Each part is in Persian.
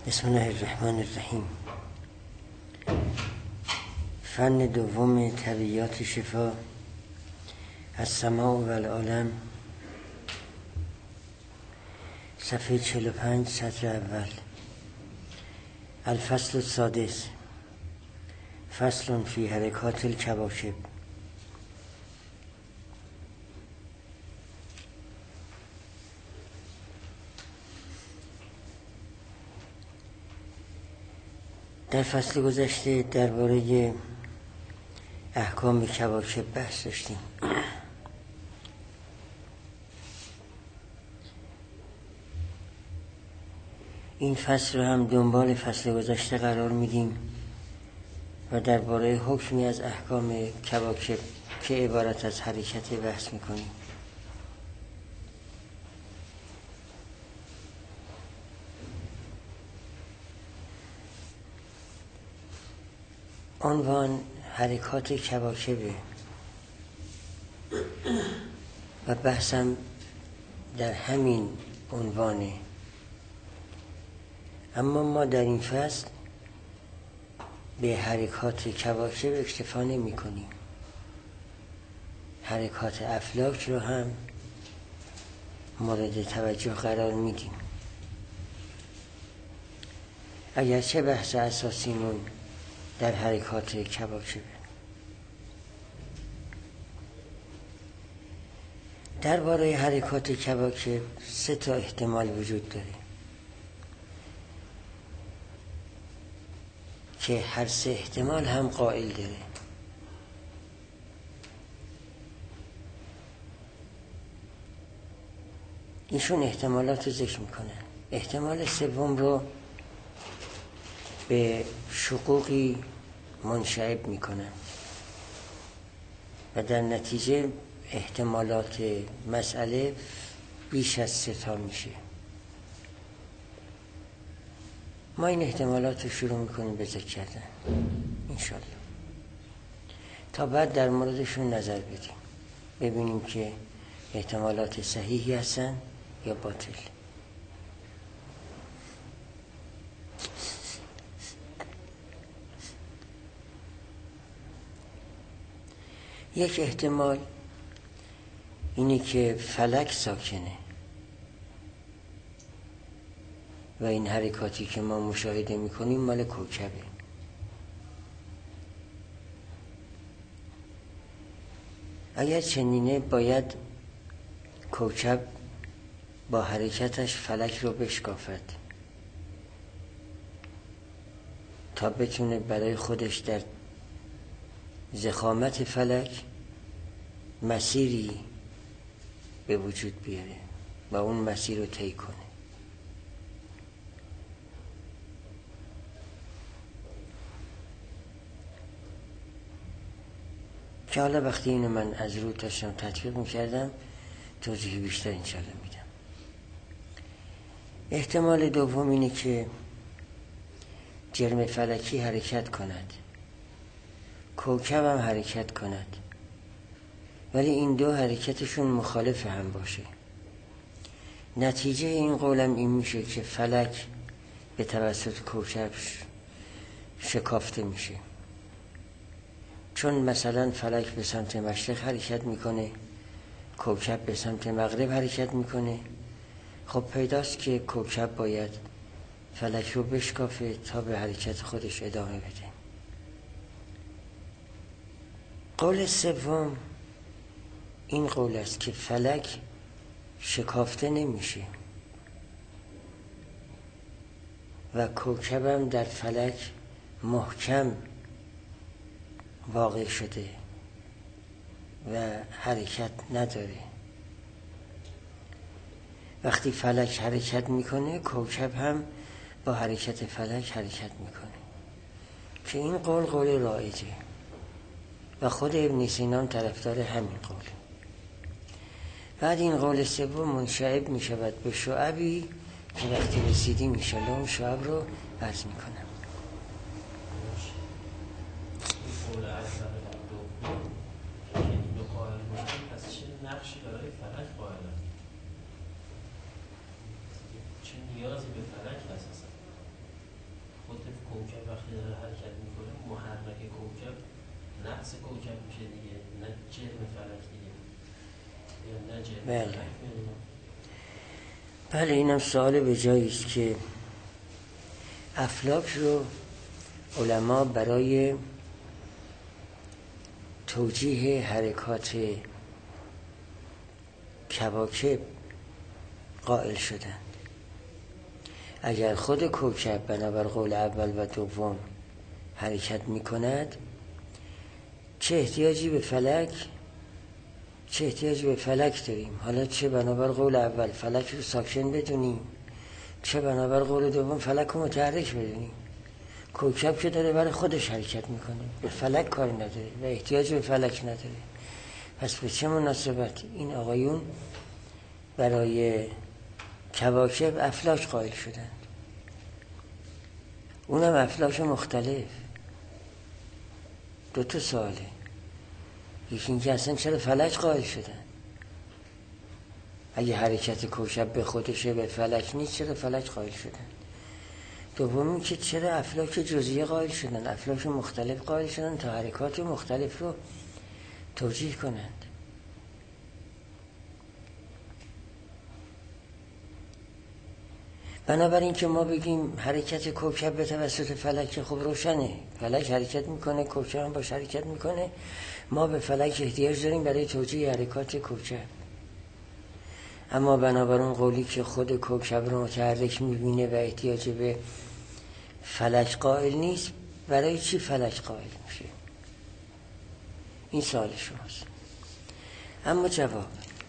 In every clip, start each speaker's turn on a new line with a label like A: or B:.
A: بسم الله الرحمن الرحیم. فن دوم طبیعیات شفا، السماع و العالم، صفحه 45 سطر اول. الفصل السادس، فصل فی حرکات الکواکب. در فصل گذشته درباره احکام کواکب بحث داشتیم. این فصل رو هم دنبال فصل گذشته قرار میدیم و درباره حکمی از احکام کواکب که عبارت از حرکت بحث میکنیم. عنوان حرکات کواکبه و بحثم در همین عنوانه، اما ما در این فصل به حرکات کواکب اکتفا نمی کنیم. حرکات افلاک رو هم مورد توجه قرار میدیم، اگرچه بحث اساسیمون در حرکات کواکب. درباره حرکات کواکب 3 تا احتمال وجود داره که هر 3 احتمال هم قائل داره. ایشون احتمالات رو ذکر میکنن. احتمال سوم رو به شقوقی منشعب میکنن و در نتیجه احتمالات مسئله بیش از 3 تا میشه. ما این احتمالات رو شروع میکنیم به ذکر کردن انشالله، تا بعد در موردشون نظر بدیم، ببینیم که احتمالات صحیحی هستن یا باطل. یک احتمال اینه که فلک ساکنه و این حرکاتی که ما مشاهده میکنیم مال کوکبه. اگر چنینه باید کوکب با حرکتش فلک رو بشکافد تا بتونه برای خودش در ضخامت فلک مسیری به وجود بیاره و اون مسیر رو طی کنه. که حالا وقتی اینو من از رو داشتم تطبیق میکردم توضیح بیشتر انشالله میدم. احتمال دوم اینه که جرم فلکی حرکت کند، کوکب هم حرکت کند، ولی این دو حرکتشون مخالف هم باشه. نتیجه این قولم این میشه که فلک به توسط کوکب شکافته میشه. چون مثلا فلک به سمت مشرق حرکت میکنه، کوکب به سمت مغرب حرکت میکنه، خب پیداست که کوکب باید فلک رو بشکافه تا به حرکت خودش ادامه بده. قول سوم این قول است که فلک شکافته نمیشه و کوکبم در فلک محکم واقع شده و حرکت نداره. وقتی فلک حرکت میکنه کوکب هم با حرکت فلک حرکت میکنه، که این قول رایجه و خود ابن سینا طرفدار همین قول. بعد این قول سوم منشعب میشود به شعبی که وقتی رسیدیم انشالله اون شعب رو عرض میکنم.
B: نقشی برای فلک قائلن؟ چه نیازی به فلک هست اصلا؟ بحث کوکب میشه دیگه، نه جرم فلک دیگه، یا نه جرم
A: بله.
B: فلک.
A: بله اینم سوال به جایی است که افلاک رو علما برای توجیه حرکات کواکب قائل شدند. اگر خود کوکب بنابر قول اول و دوم حرکت می کند، چه احتیاجی به فلک داریم؟ حالا چه بنابر قول اول فلک رو ساکن بدونیم، چه بنابر قول دوم فلک رو متحرک بدونیم. کوکب که داره برای خودش حرکت میکنه، به فلک کاری نداره و احتیاج به فلک نداره. پس به چه مناسبت این آقایون برای کواکب افلاک قائل شدند؟ اونم افلاک مختلف. دو تا سواله. یکی اینکه اصلا چرا فلک قائل شدن؟ اگه حرکت کوکب به خودشه به فلک نیست، چرا فلک قائل شدن؟ دومی که چرا افلاک جزئیه قائل شدن، افلاک مختلف قائل شدن تا حرکات مختلف رو توجیه کنند. بنابراین که ما بگیم حرکت کوکب به توسط فلک، خب روشنه، فلک حرکت میکنه، کوکب هم باش حرکت میکنه، ما به فلک احتیاج داریم برای توجیه حرکات کوکب. اما بنابر اون قولی که خود کوکب رو متحرک میبینه و احتیاج به فلک قائل نیست، برای چی فلک قائل میشه؟ این سوال شماست. اما جواب،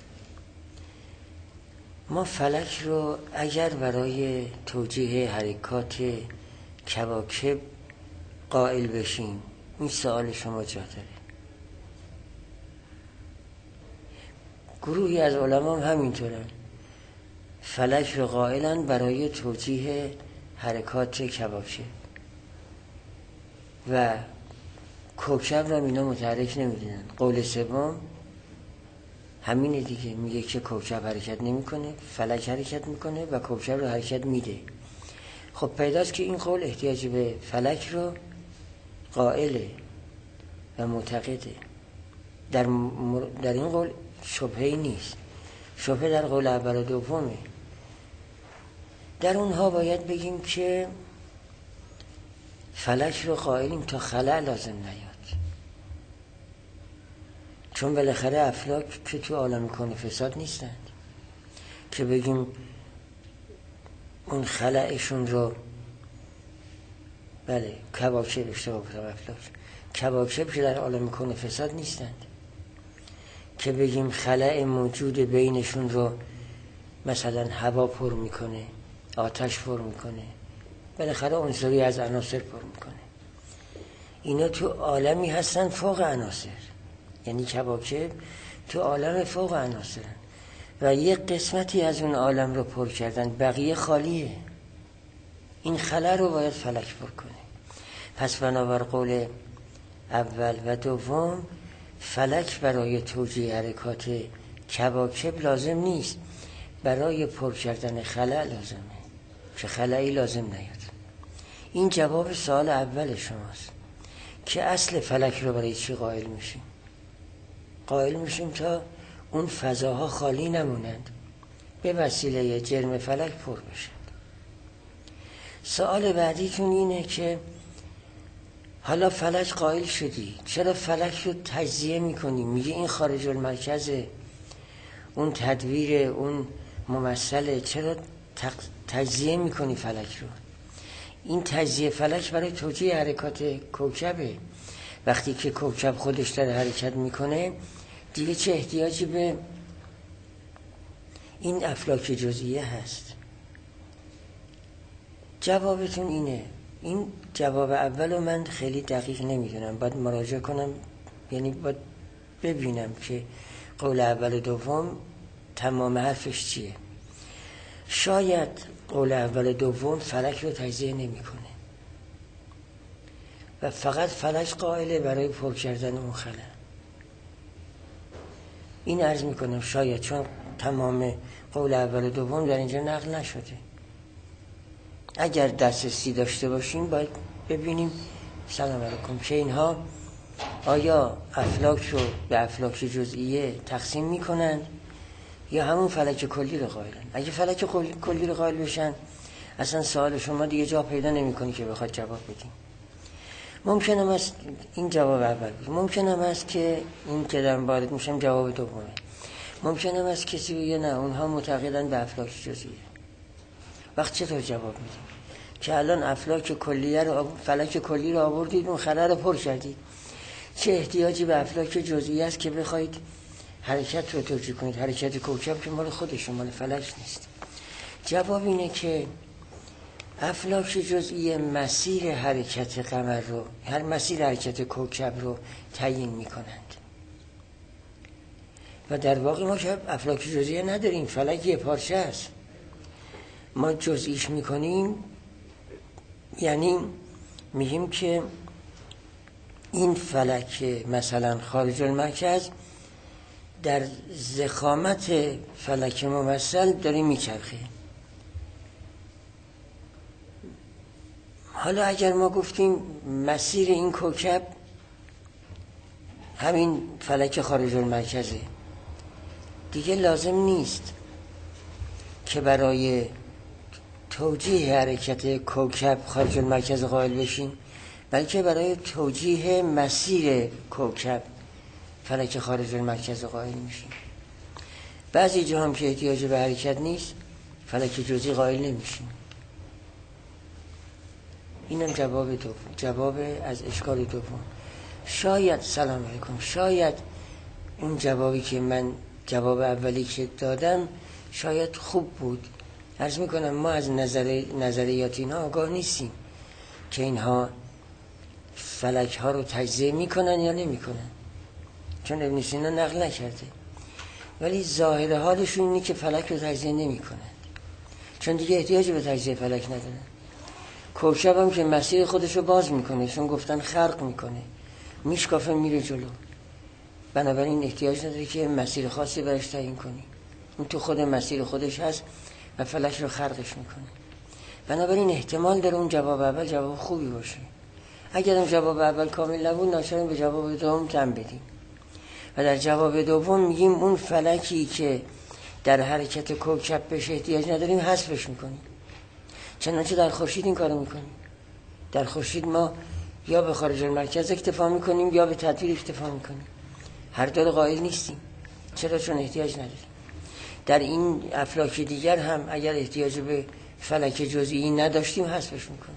A: ما فلک رو اگر برای توجیه حرکات کواکب قائل بشیم، این سوال شما جا داره. گروهی از علما هم همینطورن، فلک رو قائلن برای توجیه حرکات کواکب و کوکب رو اینا متحرک نمیدونن. قول سوم همینه دیگه، میگه که کوکب حرکت نمیکنه، فلک حرکت میکنه و کوکب رو حرکت میده. خب پیداست که این قول احتیاج به فلک رو قائله و معتقده. در این قول شبهه‌ای نیست، شبهه در قول اول و دومه. در اونها باید بگیم که فلک رو قائلیم تا خلأ لازم نیاد، چون بالاخره افلاک که تو عالم کون فساد نیستند که بگیم اون خلأشون رو، بله کواکب، اشتباه گفتم افلاک، کواکب که در عالم کون فساد نیستند که بگیم خلأ موجود بینشون رو مثلا هوا پر میکنه، آتش پر میکنه، بالاخره عنصری از عناصر پر میکنه. اینا تو عالمی هستن فوق عناصر، یعنی کواکب تو عالم فوق عناصرن و یک قسمتی از اون عالم رو پر کردن، بقیه خالیه. این خلا رو باید فلک پر کنه. پس بنابر قول اول و دوم فلک برای توجیه حرکات کواکب لازم نیست، برای پر کردن خلا لازمه که خلایی لازم نیاد. این جواب سوال اول شماست که اصل فلک رو برای چی قائل میشیم؟ قائل میشیم تا اون فضاها خالی نمونند، به وسیله جرم فلک پر بشند. سوال بعدیتون اینه که حالا فلک قائل شدی، چرا فلک رو تجزیه میکنی؟ میگه این خارج المرکزه، اون تدویر، اون ممثله، چرا تجزیه میکنی فلک رو؟ این تجزیه فلک برای توجیه حرکات کوکبه. وقتی که کوکب خودش داره حرکت میکنه دیگه چه احتیاجی به این افلاک جزئیه هست؟ جوابتون اینه. این جواب اولو من خیلی دقیق نمیدونم، باید مراجعه کنم، یعنی باید ببینم که قول اول و دوم تمام حرفش چیه. شاید قول اول و دوم فلک رو تجزیه نمیکنه و فقط فلک قائله برای پر کردن اون خلا. این عرض میکنم شاید، چون تمام قول اول و دوم در اینجا نقل نشده. اگر دسترسی داشته باشیم باید ببینیم، سلام علیکم، که اینها آیا افلاک رو به افلاک جزئیه تقسیم میکنن یا همون فلک کلی رو قائلن؟ اگه فلک کلی رو قائل بشن اصلا سوال شما دیگه جا پیدا نمیکنی که بخواد جواب بدیم. ممکنه است این جواب اول بود، ممکنه است که این که در وارد میشم جواب دومه، ممکنه است کسی بگه نه اونها معتقدن به افلاک جزئیه. وقت چطور جواب میدیم که الان افلاک کلیه رو فلک کلی رو آوردید اون خلا رو پر کردید، چه احتیاجی به افلاک جزئی است که بخواید حرکت رو توجیه کنید؟ حرکت کوکب که مال خودش مال فلک نیست. جواب اینه که افلاک جزئی مسیر حرکت قمر رو، هر مسیر حرکت کوکب رو تعیین میکنند و در واقع ما که افلاک جزئی نداریم، فلک یه پارچه است. ما جزئیش میکنیم یعنی میگیم که این فلک مثلا خارج المرکز در ضخامت فلک ممثل داره میچرخه. حالا اگر ما گفتیم مسیر این کوکب همین فلک خارج المرکزه، دیگه لازم نیست که برای توجیه حرکت کوکب خارج المرکز قائل بشیم، بلکه برای توجیه مسیر کوکب فلک خارج المرکز قائل میشیم. بعضی جا هم که احتیاج به حرکت نیست فلک جزئی قائل نمیشیم. اینم جواب دوم، جواب از اشکال دوم. شاید سلام علیکم، شاید اون جوابی که من جواب اولی که دادم شاید خوب بود. عرض میکنم ما از نظریات اینها آگاه نیستیم که اینها فلک ها رو تجزیه میکنن یا نمیکنن، چون ابن سینا نقل نکرده، ولی ظاهر حالشون اینه که فلک رو تجزیه نمیکنن، چون دیگه احتیاجی به تجزیه فلک ندارن. کوکب هم که مسیر خودش رو باز میکنه، چون گفتن خرق میکنه، میشکافه میره جلو، بنابراین احتیاج نداره که مسیر خاصی برش تعیین کنی، اون تو خود مسیر خودش هست و فلک رو خرقش میکنه. بنابراین احتمال داره اون جواب اول جواب خوبی باشه. اگر اون جواب اول کامل نبود ناچاریم به جواب دوم تن بدیم و در جواب دوم میگیم اون فلکی که در حرکت کوکب بهش احتیاج نداریم حذفش میکنیم. چنانچه در خورشید این کارو میکنیم. در خورشید ما یا به خارج المرکز اکتفا میکنیم یا به تدویر اکتفا میکنیم، هر دو قائل نیستیم. چرا؟ چون احتیاج نداریم. در این افلاک دیگر هم اگر احتیاج به فلک جزئی نداشتیم حذفش میکنیم.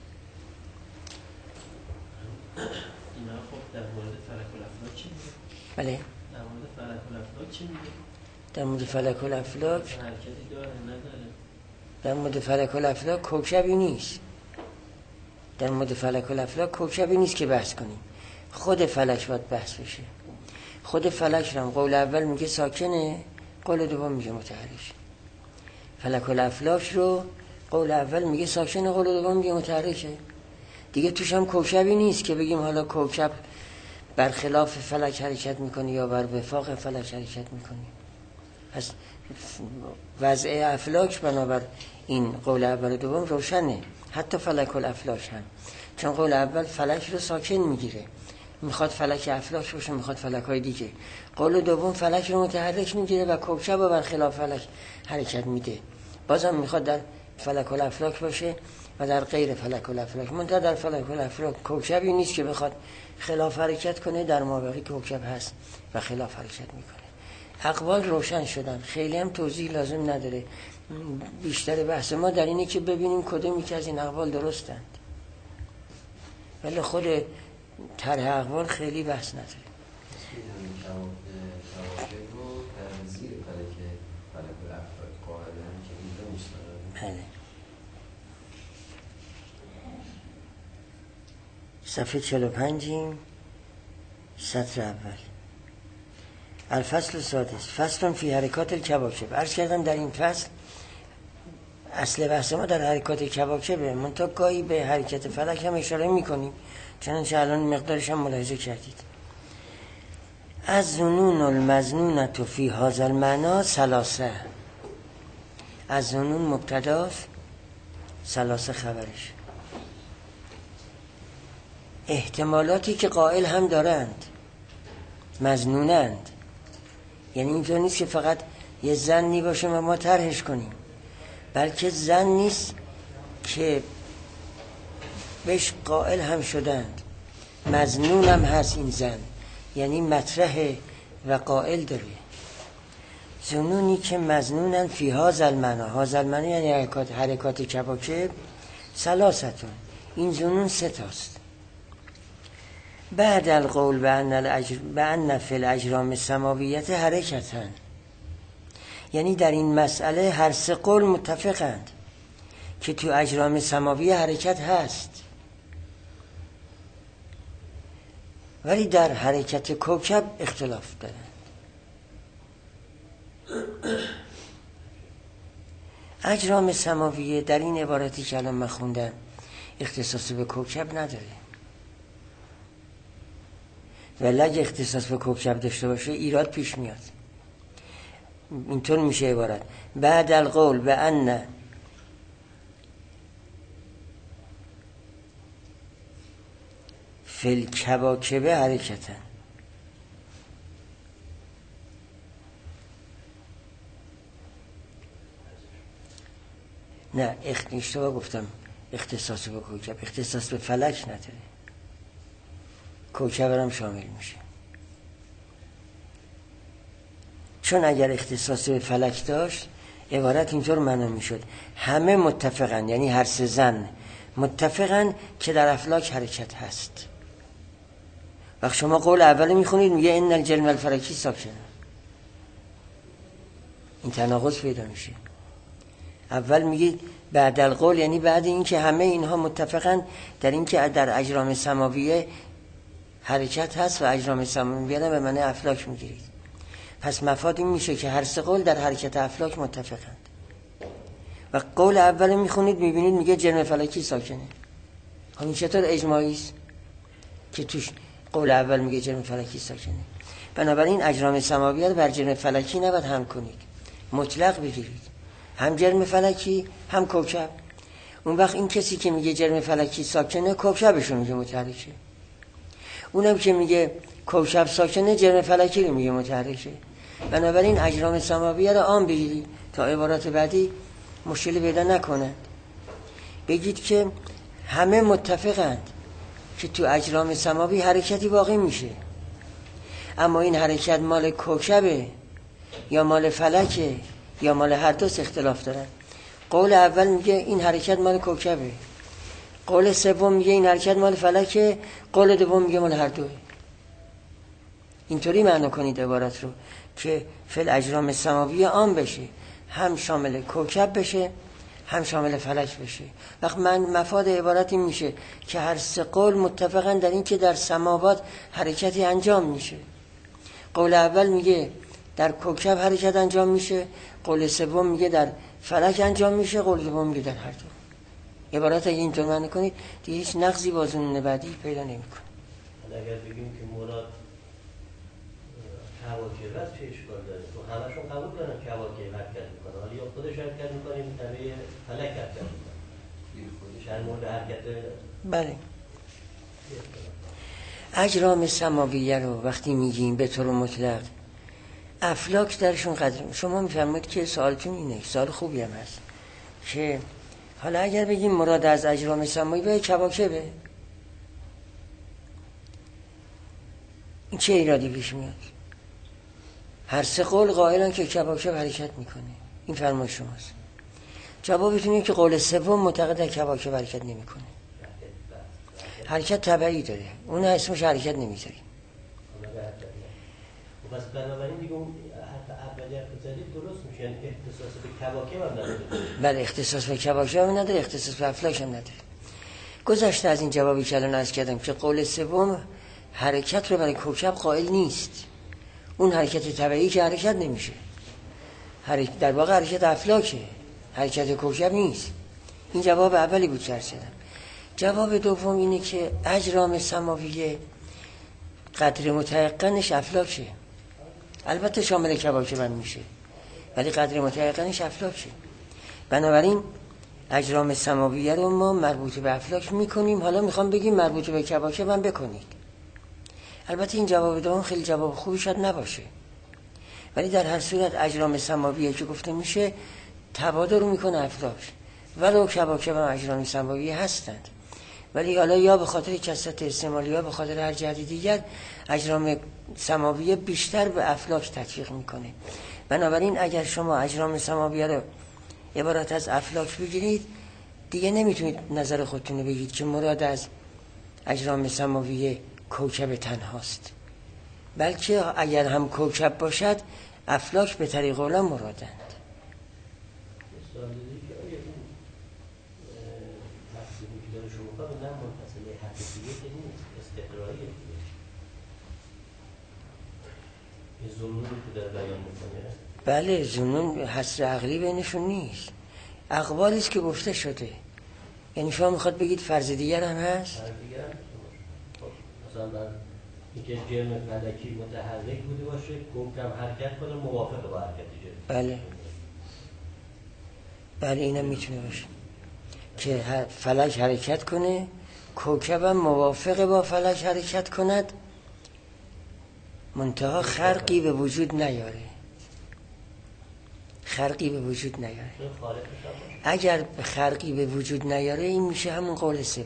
B: اینا خب در مورد فلک الافلاک چی میگه؟
A: بله،
B: در مورد فلک الافلاک چی میگه؟
A: در مورد فلک الافلاک
B: حرکتی داره نداره؟
A: در مورد فلک الافلاک کوکبی نیست. در مورد فلک الافلاک کوکبی نیست که بحث کنیم، خود فلک باید بحث بشه. خود فلک هم قول اول میگه ساکنه، قول دوم میگه متحرک. فلک الافلاک رو قول اول میگه ساکنه، قول دوم میگه متحرکه. دیگه توش هم کوکبی نیست که بگیم حالا کوکب برخلاف فلک حرکت میکنه یا بر وفاق فلک حرکت میکنه. پس وضع افلاک بنابر این قول اول و دوم روشنه، حتی فلک الافلاک هم، چون قول اول فلک رو ساکن میگیره، میخواد فلک افلاک باشه، میخواد فلک های دیگه. قول دوم فلک رو متحرک میگیره و کوکب رو برخلاف فلک حرکت میده، بازم میخواد در فلک الافلاک باشه و در غیر فلک الافلاک. منتها در فلک الافلاک کوکبی نیست که بخواد خلاف حرکت کنه، در مابقی کوکب هست و خلاف حرکت میکنه. اقوال روشن شدن، خیلی هم توضیح لازم نداره. بیشتر بحث ما در اینه که ببینیم کدومی که از این اقوال درستند، ولی خود طرح اقوال خیلی بحث نداره. بله. صفحه 45 سطر اول. الفصل السادس فصل فی حرکات الکواکب. عرض کردم در این فصل اصل بحث ما در حرکات کواکبه، منتها گاهی به حرکت فلک هم اشاره میکنیم، چنانچه الان مقدارش هم ملاحظه کردید. از ظنون المظنونة فی هذا المعنی ثلاثه. از ظنون مبتداست، ثلاثه خبرش. احتمالاتی که قائل هم دارند مظنونند. یعنی اینطور نیست که فقط یه ظنی باشه و ما طرحش کنیم، بلکه ظن نیست که بهش قائل هم شدند، مظنون هم هست این ظن، یعنی مطرح و قائل داره. ظنونی که مظنونن فی هذا المعنی، هذا المعنی یعنی حرکات کواکب ثلاثتون، این ظنون 3 تاست. بعد القول بأن فی الاجرام السماویه حرکتن، یعنی در این مسئله هر 3 قول متفقند که تو اجرام سماویه حرکت هست، ولی در حرکت کوکب اختلاف دارند. اجرام سماویه در این عبارتی که الان من خوندم اختصاص به کوکب نداره، ولی اگه اختصاص به کوکب داشته باشه ایراد پیش میاد. اینطور میشه عبارت: بعد القول بأن فی الکواکب حرکتن. نه اشتباه گفتم، اختصاص به کوکب، اختصاص به فلک نداره، کوکب هم شامل میشه. چون اگر اختصاص به فلک داشت عبارت اینطور معنا میشد: همه متفقن، یعنی هر 3 زن متفقن که در افلاک حرکت هست. وقت شما قول اول میخونید میگه ان الجرم الفلکی ساکنه، این تناقض پیدا میشه. اول میگید بعد القول، یعنی بعد این که همه اینها متفقن در این که در اجرام سماویه حرکت هست و اجرام سماویه را به معنی افلاک میگیرید. پس مفاد این میشه که هر 3 قول در حرکت افلاک متفقند. و قول اول میخونید میبینید میگه جرم فلکی ساکنه. این چطور اجماعی است که توش قول اول میگه جرم فلکی ساکنه؟ بنابراین اجرام سماویه رو بر جرم فلکی نباید هم کنید، مطلق بگیرید، هم جرم فلکی هم کوکب. اون وقت این کسی که میگه جرم فلکی ساکنه کوکبشو میگه متحرکه، اونم که میگه کوکب ساکنه جرم فلکی رو میگه متحرکه. بنابراین اجرام سماویه رو عام بگیرید تا عبارات بعدی مشکلی پیدا نکنند. بگید که همه متفقند که تو اجرام سماوی حرکتی واقع میشه، اما این حرکت مال کوکبه یا مال فلکه یا مال هر دوست اختلاف دارن. قول اول میگه این حرکت مال کوکبه، قول سوم میگه این حرکت مال فلکه، قول دوم میگه مال هر دوه. اینطوری معنی کنید عبارت رو که فل اجرام سماوی عام بشه، هم شامل کوکب بشه هم شامل فلک بشه. وقت مفاد عبارت این میشه که هر 3 قول متفقن در این که در سماوات حرکتی انجام میشه. قول اول میگه در کوکب حرکت انجام میشه، قول سوم میگه در فلک انجام میشه، قول دوم میگه در هر دو. عبارت اگه اینطور معنی کنید دیگه هیچ نقضی با ظنون بعدی پیدا نمیکنه.
B: اگر بگیم که مراد کواکب است چه اشکال داره؟ تو همشون قبول دارن کواکب حرکت میکنه، حالا یا خودش حرکت میکنه یا طبیعی فلک حرکت میکنه. خودش هر مورد حرکت.
A: بله. اجرام سماویه رو وقتی میگیم به طور مطلق افلاک درشون قدر، شما میفهمید که سوالتون اینه، سوال خوبی هم هست که حالا اگر بگیم مراد از اجرام سماویه کواکبه، این چه ایرادی پیش میاد؟ هر 3 قول قائلن که کواکب حرکت میکنه، این فرمان شماست. جوابتون اینه که قول سوم معتقد کواکب حرکت نمیکنه، حرکت طبیعی داره، اون اسمش حرکت نمیذاریم.
B: بس بنابراین دیگه اون اولی حرف زدید درست میشه، یعنی اختصاص به کواکب هم نداره.
A: بله اختصاص به کواکب هم نداره، اختصاص به افلاک هم نداره. گذشته از این جوابی که الان عرض کردم که قول سوم حرکت رو برای کوکب قائل نیست، اون حرکت طبیعی که حرکت نمیشه، در واقع حرکت افلاکه، حرکت کوکب نیست. این جواب اولی بود که عرض کردم. جواب دوم اینه که اجرام سماویه قدر متیقنش افلاکه، البته شامل کواکب هم میشه ولی قدر متیقنش افلاکه. بنابراین اجرام سماویه رو ما مربوط به افلاک میکنیم، حالا میخوام بگیم مربوط به کواکب هم بکنید. البته این جواب دوم خیلی جواب خوبی شاید نباشه، ولی در هر صورت اجرام سماویه که گفته میشه تبادر رو میکنه افلاک، ولو کواکب هم اجرام سماویه هستند، ولی حالا یا به خاطر کثرت استعمال یا به خاطر هر جهت دیگر اجرام سماویه بیشتر به افلاک تطبیق میکنه. بنابراین اگر شما اجرام سماویه رو عبارت از افلاک بگیرید، دیگه نمیتونید نظر خودتون رو بگید که مراد از اجرام سماویه کوکب تنهاست، بلکه اگر هم کوکب باشد افلاک به طریق اولا مرادند. بله، ظنون حصر عقلی بینشون نیست، اقوالی است که گفته شده. یعنی شما میخواد بگید فرض دیگر هم هست؟
B: مثلا اینکه جرم فلکی متحرک بوده باشه، کوکب حرکت کنه موافق با حرکت جرم.
A: بله اینم میتونه باشه که فلک حرکت کنه، کوکب هم موافق با فلک حرکت کند، منتها خرقی به وجود نیاره. اگر خرقی به وجود نیاره این میشه همون قول سوم.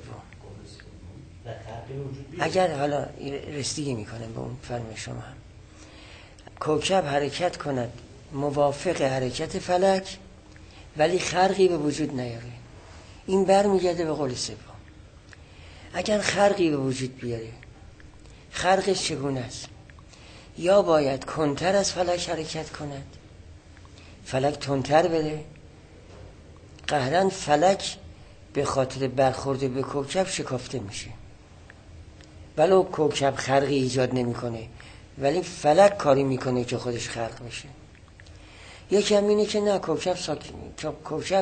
A: اگر حالا رسیدگی میکنه به اون فرم شما هم، کوکب حرکت کند موافق حرکت فلک ولی خرقی به وجود نیاره، این برمیگرده به قول سوم. اگر خرقی به وجود بیاره، خرقش چگونه است؟ یا باید کنتر از فلک حرکت کند، فلک تندتر بره، قهرن فلک به خاطر برخورد به کوکب شکافته میشه، ولو کوکب خرقی ایجاد نمیکنه ولی فلک کاری میکنه که خودش خرق بشه. یکی هم اینه که نه، کوکب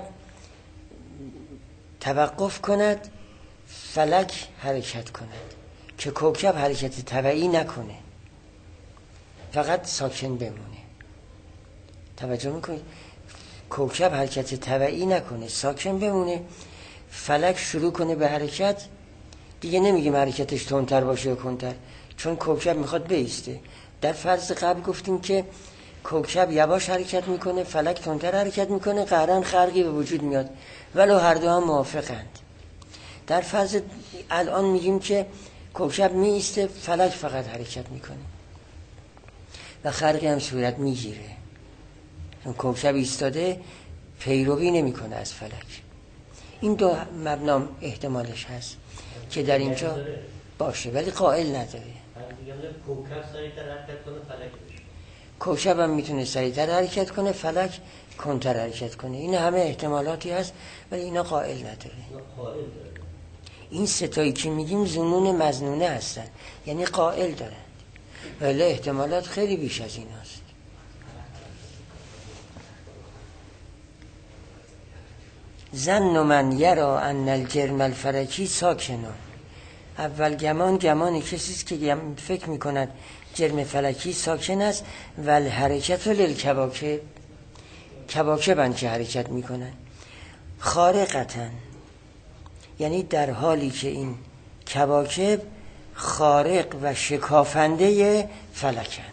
A: توقف کند، فلک حرکت کند، که کوکب حرکت طبیعی نکنه، فقط ساکن بمونه. توجه میکنید؟ کوکب حرکت طبیعی نکنه، ساکن بمونه، فلک شروع کنه به حرکت. دیگه نمیگیم حرکتش تندتر باشه یا کندتر، چون کوکب میخواد بایسته. در فرض قبل گفتیم که کوکب یواش حرکت میکنه، فلک تندتر حرکت میکنه، قهرن خرقی به وجود میاد، ولو هر دو هم موافقند. در فرض الان میگیم که کوکب میایسته، فلک فقط حرکت میکنه و خرقی هم صورت میگیره، چون کوکب ایستاده پیروی نمیکنه از فلک. این دو مبنا احتمالش هست که در اینجا باشه، ولی قائل نداره.
B: کوکب سریعتر حرکت کنه، فلک بشه.
A: کوکب هم میتونه سریعتر حرکت کنه، فلک کنتر حرکت کنه. این همه احتمالاتی هست ولی اینا قائل نداره. این ستایی که میگیم ظنون مظنونه هستن، یعنی قائل دارن، ولی احتمالات خیلی بیش از این هست. ظن من یرا ان الجرم الفلکی ساکنون. اول گمان کسیست که فکر میکند جرم فلکی ساکن است، ول حرکت للکواکب، کواکبن که حرکت میکنن، خارقتن، یعنی در حالی که این کواکب خارق و شکافنده فلکند.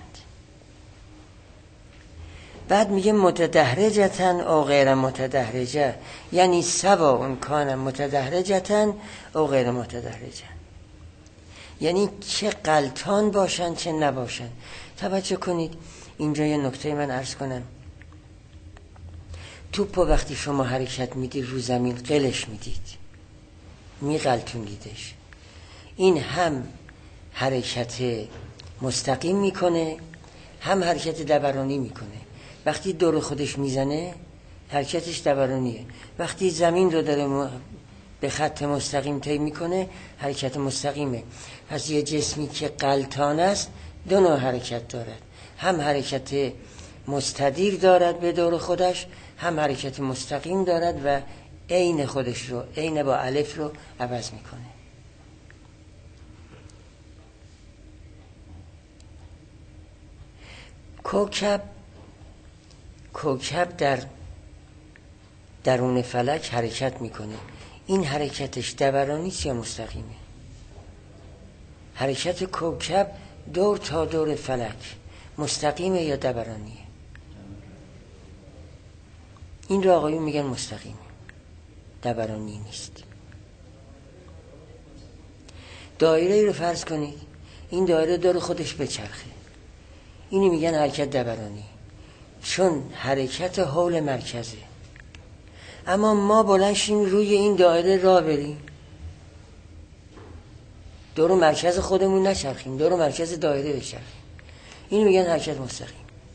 A: بعد میگه متدحرجتن او غیر متدحرجه، یعنی سواء کان متدحرجتن او غیر متدحرجه، یعنی چه غلطان باشن چه نباشن. توجه کنید اینجا یه نکته من عرض کنم. توپو وقتی شما حرکت میدید رو زمین قلش میدید، میغلطونیدش، این هم حرکت مستقیم میکنه هم حرکت دورانی میکنه. وقتی دور خودش میزنه حرکتش دورانیه، وقتی زمین رو داره به خط مستقیم طی میکنه حرکت مستقیمه. پس یه جسمی که غلطان است دو نوع حرکت دارد، هم حرکت مستدیر دارد به دور خودش، هم حرکت مستقیم دارد و عین خودش رو، عین با الف رو عوض میکنه. کوکب در درون فلک حرکت میکنه. این حرکتش دورانیست یا مستقیمه؟ حرکت کوکب دور تا دور فلک مستقیمه یا دورانیه؟ این را آقایون میگن مستقیمه، دورانی نیست. دایره رو فرض کنید، این دایره دور خودش بچرخه، اینی میگن حرکت دورانی، چون حرکت حول مرکزه. اما ما بلند شیم روی این دایره راه بریم، دور مرکز خودمون نچرخیم، دور مرکز دایره بچرخیم، اینی میگن حرکت مستقیم.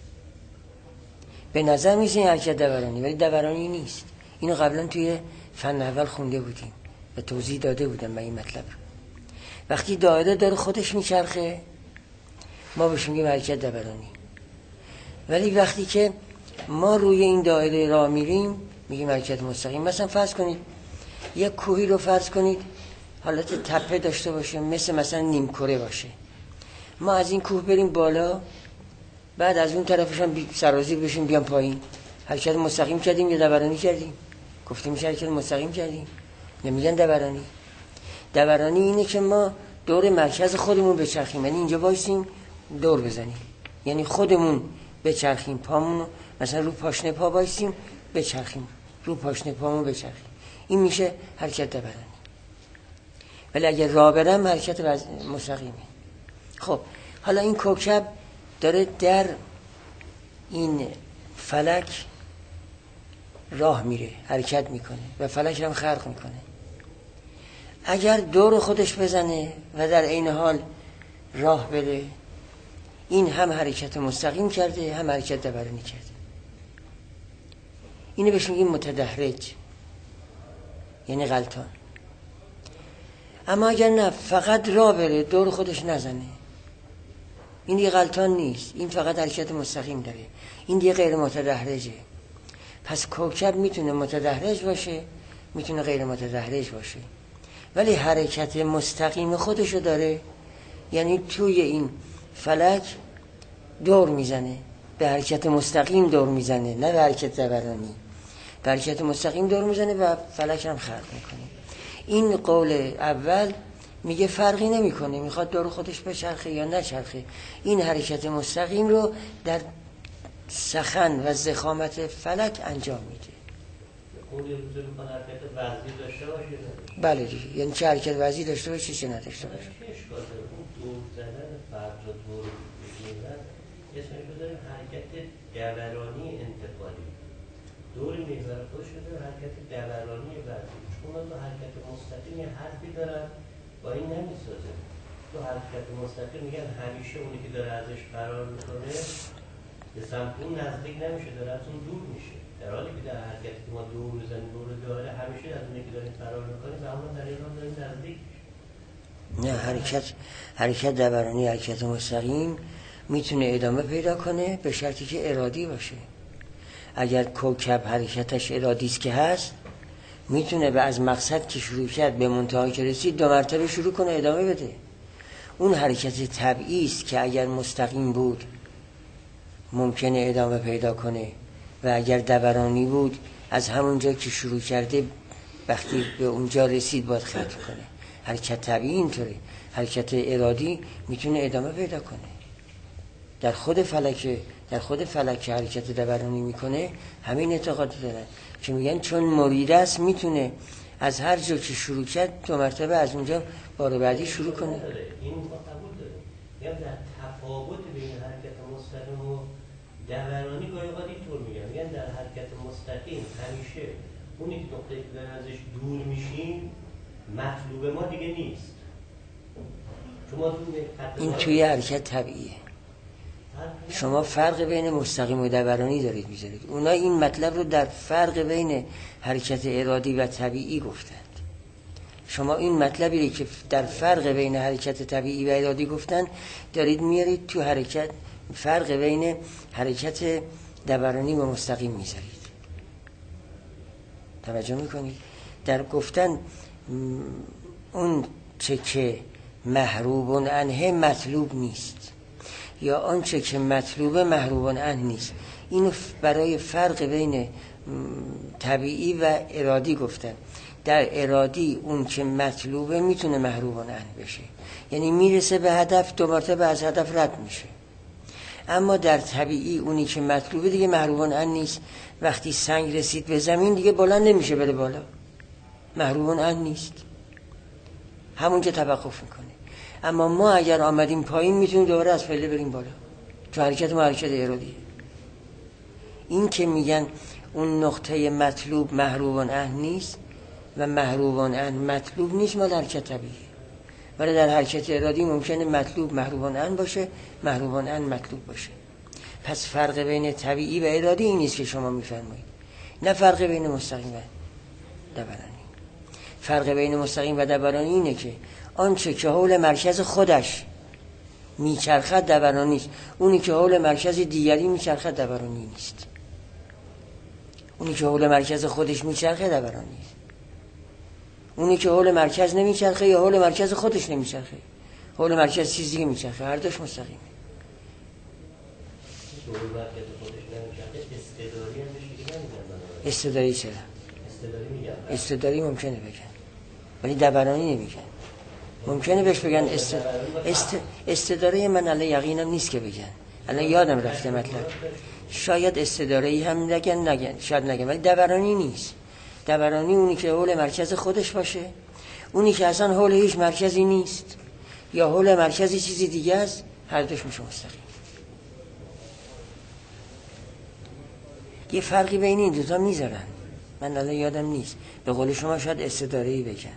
A: به نظر میسه این حرکت دورانی، ولی دورانی نیست. اینو قبلا توی فن اول خونده بودیم و توضیح داده بودم من این مطلب رو. وقتی دایره داره خودش میچرخه ما بهش میگیم حرکت دورانی، ولی وقتی که ما روی این دایره راه میریم میگیم حرکت مستقیم. مثلا فرض کنید یک کوهی رو فرض کنید حالت تپه داشته باشه، مثلا نیم کره باشه، ما از این کوه بریم بالا، بعد از اون طرفش هم سرازیر بشیم بیام پایین، حرکت مستقیم کردیم یا دورانی کردیم؟ گفتیم میشه حرکت مستقیم کردیم، نمیگن دورانی. دورانی اینه که ما دور مرکز خودمون بچرخیم، یعنی اینجا وایسیم دور بزنیم، یعنی خودمون بچرخیم، پامون مثلا رو پاشنه پا وایسیم بچرخیم، رو پاشنه پامون بچرخیم، این میشه حرکت دورانی. ولی اگه راه برم حرکت مستقیمه. خب حالا این کوکب داره در این فلک راه میره، حرکت میکنه و فلک هم خلق میکنه. اگر دور خودش بزنه و در عین حال راه بره، این هم حرکت مستقیم کرده هم حرکت دورانی کرده. اینو بهش میگیم متدحرج، یعنی غلطان. اما اگر نه فقط راه بره دور خودش نزنه، این دیگه غلطان نیست، این فقط حرکت مستقیم داره، این دیگه غیر متدحرجه. پس کوکب میتونه متدحرج باشه، میتونه غیر متدحرج باشه، ولی حرکت مستقیم خودشو داره، یعنی توی این فلک دور میزنه، به حرکت مستقیم دور میزنه، نه به حرکت دورانی، به حرکت مستقیم دور میزنه و فلک هم خلق میکنه. این قول اول میگه فرقی نمیکنه میخواد دور خودش بچرخه یا نچرخه، این حرکت مستقیم رو در سخن و ضخامت فلک انجام میده.
B: اون یه روزه میخواد حرکت وزنی داشته باشه؟
A: بله دیگه، یعنی چه حرکت وزنی داشته باشه چه نداشته باشه.
B: چه اشکال داره؟ اون دور زدن فرد و دور بگیرن اسمش رو داریم حرکت دورانی انتقالی. دور میگذاره خودش رو داریم حرکت دورانی وزنی. چون تو حرکت مستقیم یه حرفی دارن با این نمیسازه. تو حرکت مستقیم میگن همیشه اونی که داره ازش فرار میکنه به سمت اون نزدیک نمیشه، داره از اون دور میشه. در حالی که در حرکتی که ما دور میزنیم دور داره همیشه از اونی که داریم فرار میکنیم و اما در این حال داریم نزدیک.
A: نه، حرکت دورانی، حرکت مستقیم میتونه ادامه پیدا کنه به شرطی که ارادی باشه. اگر کوکب حرکتش ارادی است که هست، میتونه به از مقصد که شروع کرد به منتهایی که رسید 2 مرتبه شروع کنه ادامه بده. اون حرکت طبیعی است که اگر مستقیم بود ممکنه ادامه پیدا کنه و اگر دورانی بود از همون جا که شروع کرده وقتی به اونجا رسید باید ختم کنه. حرکت طبیعی اینطوره. حرکت ارادی میتونه ادامه پیدا کنه. در خود فلک که حرکت دورانی میکنه همین اعتقاد دارن که میگن چون مرید است میتونه از هر جا که شروع کرد 2 مرتبه از اونجا بار بعدی شروع کنه.
B: این قبول داره. میگم در تفاوت بین حرکت مستقیم و دورانی گاهی اوقات اینطور میگن در حرکت مستقیم همیشه اونی که نقطه‌ای که داریم ازش دور میشیم مطلوب ما دیگه نیست.
A: این توی حرکت طبیعیه. شما فرق بین مستقیم و دورانی دارید میذارید. اونا این مطلب رو در فرق بین حرکت ارادی و طبیعی گفتند. شما این مطلبی که در فرق بین حرکت طبیعی و ارادی گفتن دارید میارید تو حرکت، فرق بین حرکت دورانی و مستقیم میذارید. توجه میکنید؟ در گفتن اون چه که محروب عنه مطلوب نیست یا آنچه که مطلوب محروب عنه نیست. اینو برای فرق بین طبیعی و ارادی گفتن. در ارادی اون که مطلوبه میتونه محروم عنه بشه، یعنی میرسه به هدف، دو مرتبه از هدف رد میشه. اما در طبیعی اونی که مطلوبه دیگه محروم عنه نیست. وقتی سنگ رسید به زمین دیگه بلند نمیشه بره بالا، محروم عنه نیست، همون که توقف میکنه. اما ما اگر آمدیم پایین میتونیم دوباره از پله بریم بالا، چون حرکت ما حرکت ارادیه. این که میگن اون نقطه مطلوب محروم عنه نیست و محروم عنه مطلوب نیست، مال حرکت طبیعیه. ولی در حرکت ارادی ممکنه مطلوب محروم عنه باشه، محروم عنه مطلوب باشه. پس فرق بین طبیعی و ارادی این نیست که شما میفرمایید، نه فرق بین مستقیم و دورانی. فرق بین مستقیم و دورانی اینه که آنچه که حول مرکز خودش میچرخد دورانی است، اونی که حول مرکز دیگری میچرخد دورانی نیست. اونی که حول مرکز خودش میچرخه دورانی است. اونی که حول مرکز نمیچرخه یا حول مرکز خودش نمیچرخه، حول مرکز چیز دیگه میچرخه، هر دوش مستقیمه.
B: حول مرکز خودش نمیچرخه استداری هم بشه نمیگن.
A: استداری چرا؟
B: استداری میگن.
A: استداری ممکنه بگن ولی دورانی نمیگن. ممکنه بهش بگن استداره. من الان یقینم نیست که بگن، الان یادم رفته مطلب. شاید استداره‌ای هم نگن، شاید نگن، ولی دورانی نیست. دورانی اونی که حول مرکز خودش باشه، اونی که اصلا حول هیچ مرکزی نیست یا حول مرکزی چیزی دیگه است، هر دوش میشه مستقیم. یه فرقی بین این دوتا میذارن، من الان یادم نیست. به قول شما شاید استداره‌ای بگن.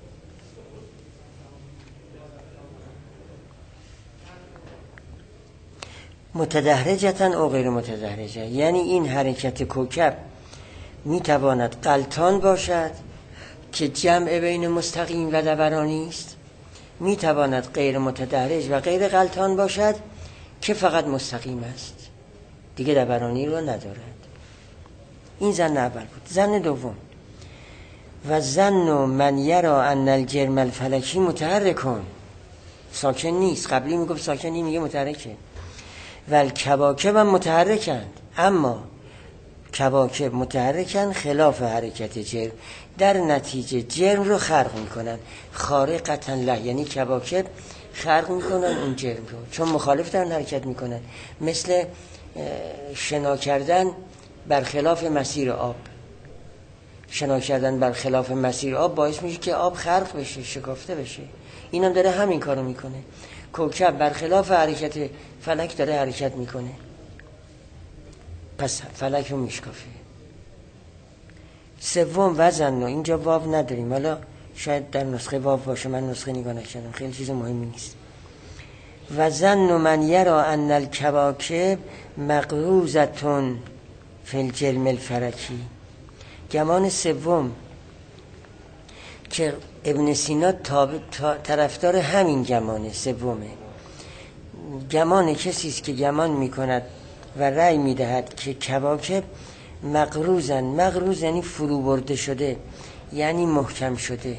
A: متدحرجتن او غیر متدحرجه، یعنی این حرکت کوکب میتواند غلطان باشد که جمع بین مستقیم و دورانی است، میتواند غیر متدحرج و غیر غلطان باشد که فقط مستقیم است، دیگه دورانی رو ندارد. این زن اول بود. زن دوم، و زن من یرا ان الجرم الفلکی متحرکون، ساکن نیست. قبلی میگفت ساکنی، میگه متحرکه. ول کواکب هم متحرکند، اما کواکب متحرکن خلاف حرکت جرم، در نتیجه جرم رو خرق میکنن. خارقتا له، یعنی کواکب خرق میکنن اون جرم رو، چون مخالف دارن حرکت میکنن. مثل شنا کردن برخلاف مسیر آب. شنا کردن برخلاف مسیر آب باعث میشه که آب خرق بشه، شکافته بشه. اینم داره همین کارو میکنه. کوکب برخلاف حرکت فلک داره حرکت میکنه، پس فلک رو میشکافه. سوم وزن، اینجا واو نداریم، حالا شاید در نسخه واو باشه، من نسخه نگاه نکردم، خیلی چیز مهمی نیست. وزن من یرا ان الکواکب مقروزتون فی الجرم الفلکی. گمان سوم که ابن سینا طرفدار همین گمان سومه. گمان کسی است که گمان میکند و رأی میدهد که کواکب مقروزن. مقروز یعنی فرو برده شده، یعنی محکم شده.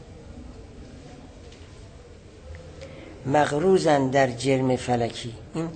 A: مقروزن در جرم فلکی. این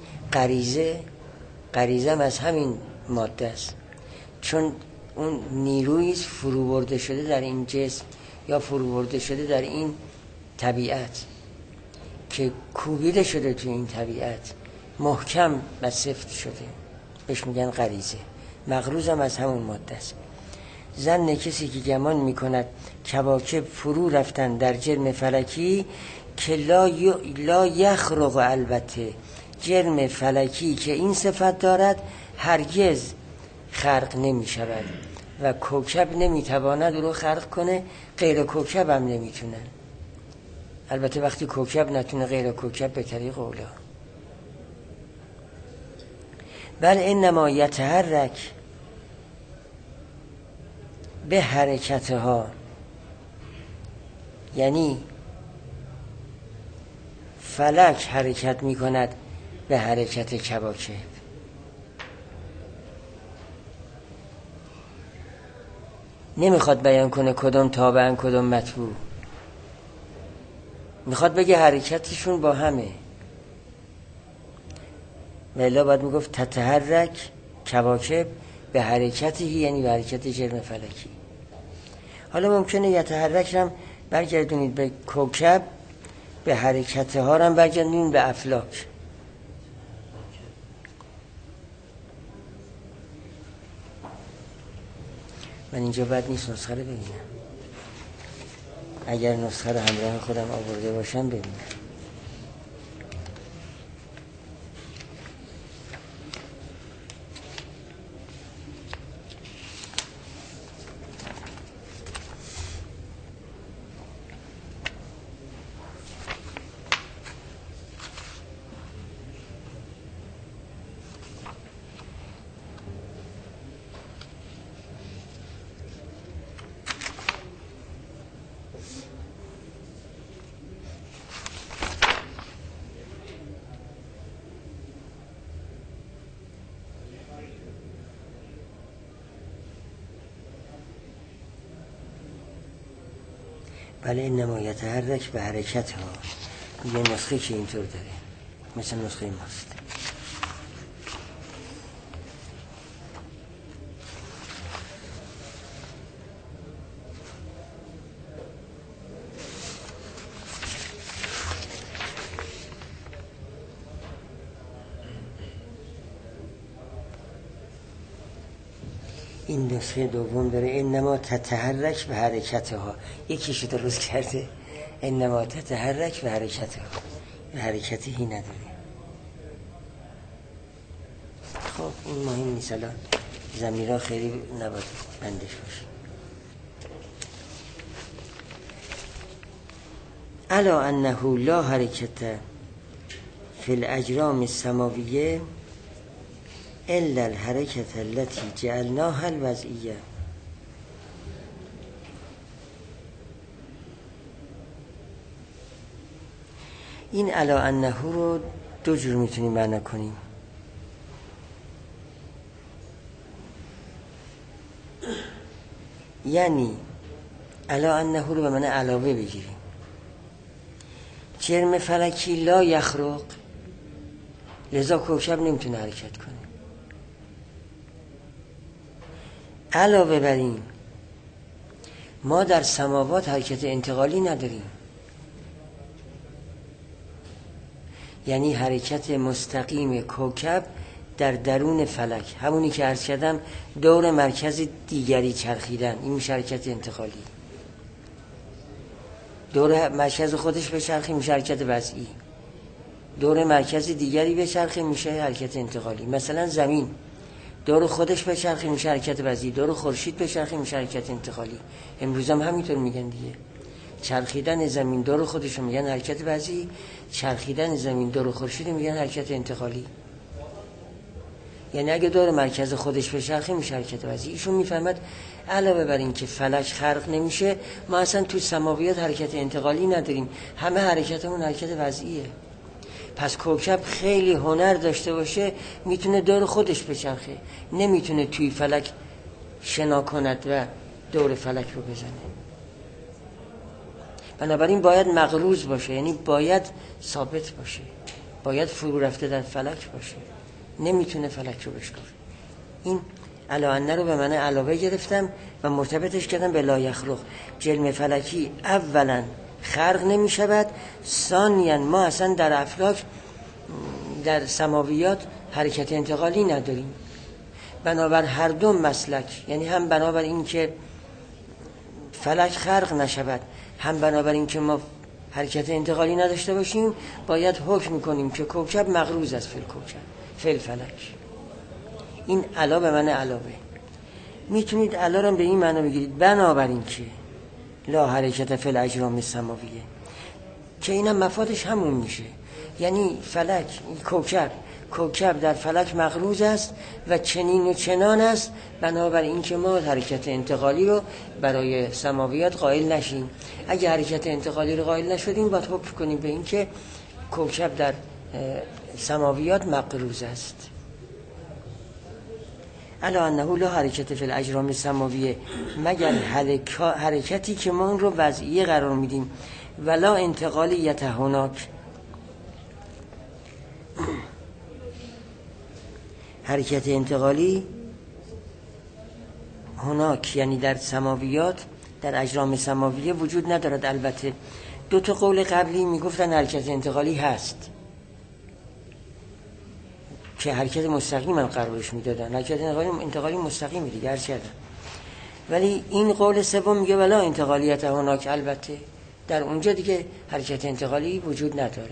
A: غریزه هم از همین ماده است، چون اون نیرویی فرو برده شده در این جسم یا فرو برده شده در این طبیعت که کوبیده شده تو این طبیعت، محکم و سفت شده، بهش میگن غریزه. مغروز هم از همون ماده است. زن کسی که گمان میکند کواکب فرو رفتن در جرم فلکی که لا یخرق، البته جرم فلکی که این صفت دارد هرگز خرق نمی شود و کوکب نمیتواند او رو خرق کنه، غیر کوکب هم نمیتونن. البته وقتی کوکب نتونه غیر کوکب به طریق اولا. بل انما یتحرک به حرکتها، یعنی فلک حرکت میکند به حرکت کواکب. نمیخواد بیان کنه کدوم تابعن کدوم متبوع، میخواد بگه حرکتشون با همه. ولی باید میگفت تتحرک کواکب به حرکتی یعنی به حرکت جرم فلکی. حالا ممکنه یتحرک هم برگردونید به کوکب، به حرکت ها هم برگردونید به افلاک. من اینجا بد نیست نسخه رو ببینم، اگر نسخه رو همراه خودم آورده باشم ببینم. بله، انما یتحرک به حرکت ها. یه نسخه که اینطور داره، مثل نسخه ماست. این نسخه دوم داره انما تتحرک به حرکتها، یکیشو درست کرده، انما تتحرک به حرکتها، حرکتی هی نداره. خب این مهم نیست، الان ضمیرها خیلی نباید بندش باشه. الا انه لا حرکت فی الاجرام السماویه الا الحرکت التي جعلناها الوضعیه. این الا انه رو دو جور میتونیم معنی کنیم. یعنی الا انه رو به معنی علاوه بگیریم. جرم فلکی لا یخرق، لذا کوکب نمیتونه حرکت کنه. علاوه بر این ما در سماوات حرکت انتقالی نداریم، یعنی حرکت مستقیم کوکب در درون فلک، همونی که عرض کردم دور مرکز دیگری چرخیدن، این میشه حرکت انتقالی. دور مرکز خودش بچرخه میشه حرکت وضعی، دور مرکز دیگری بچرخه میشه حرکت انتقالی. مثلا زمین دور خودش بچرخه میشه حرکت وضعی، دور خورشید بچرخه میشه حرکت انتقالی. امروز هم همینطور میگن دیگه، چرخیدن زمین دور خودش رو میگن حرکت وضعی، چرخیدن زمین دور خورشید میگن حرکت انتقالی. یعنی اگه دور مرکز خودش بچرخه میشه حرکت وضعی. ایشون میفهمد علاوه بر این که فلک خرق نمیشه، ما اصلا تو سماویات حرکت انتقالی نداریم، همه حرکتمون حرکت وضعیه. پس کوکب خیلی هنر داشته باشه میتونه دور خودش بچرخه، نمیتونه توی فلک شنا کند و دور فلک رو بزنه. بنابراین باید مغروض باشه، یعنی باید ثابت باشه، باید فرو رفته در فلک باشه، نمیتونه فلک رو بشکافه. این علاوه رو به معنی علاوه گرفتم و مرتبطش کردم به لا یخرق. جرم فلکی اولا خرق نمی شود، ثانیاً ما اصلا در افلاک در سماویات حرکت انتقالی نداریم. بنابر هر دو مسلک، یعنی هم بنابر این که فلک خرق نشود، هم بنابر این که ما حرکت انتقالی نداشته باشیم، باید حکم میکنیم که کوکب مغروض است فی الفلک. این علا به معنی علاوه. میتونید علا را به این معنی بگیرید بنابراین که لا حرکت فی الاجرام السماویه، که اینم مفادش همون میشه، یعنی فلک، کوکب در فلک مغروض است و چنین و چنان است، بنابراین که ما حرکت انتقالی رو برای سماویات قائل نشیم. اگه حرکت انتقالی رو قائل نشدیم باید حکم کنیم به این که کوکب در سماویات مغروض است. الا انه لا حرکت فی الاجرام السماویه، مگر حرکتی که ما اون رو وضعیه قرار میدیم، ولا انتقالیت هناک، حرکت انتقالی هناک یعنی در سماویات، در اجرام سماویه وجود ندارد. البته دو تا قول قبلی میگفتن حرکت انتقالی هست که حرکت مستقیم هم قرارش میدادن، حرکت انتقالی مستقیم دیگه هر چقدر. ولی این قول سوم میگه ولا انتقالیت هناک، البته در اونجا دیگه حرکت انتقالی وجود نداره.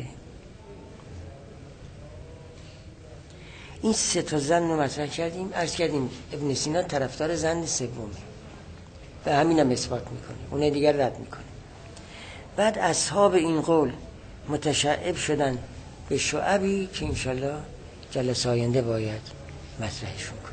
A: این سه تا ظن رو مطرح کردیم. عرض کردیم ابن سینا طرفدار ظن سوم و همین هم اثبات میکنه، اون دیگر رد میکنه. بعد اصحاب این قول متشعب شدن به شعبی که انشالله جلسه آینده باید مطرحشون کنیم.